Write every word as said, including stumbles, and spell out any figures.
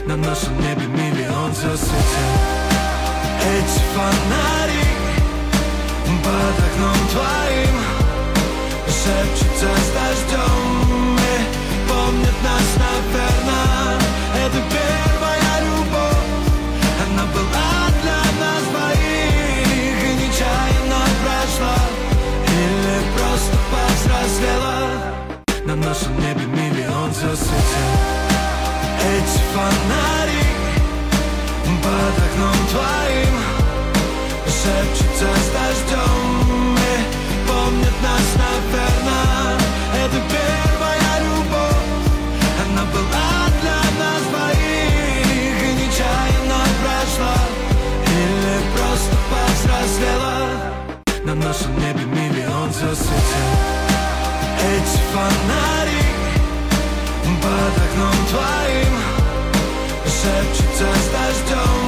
На нашем небе миллион звезд светят. Эти фонари под окном твоим шепчутся с дождем и помнят нас, наверное. Это первая любовь, она была для нас двоих и нечаянно прошла, или просто повзрослела. На нашем небе миллион звезд светят. Эти фонари под окном твоим шепчутся с дождем и помнят нас, наверное. Это первая любовь, она была для нас двоих и нечаянно прошла, или просто повзрослела. На нашем небе миллион звезд светят. Эти фонари под окном твоим шепчутся с дождем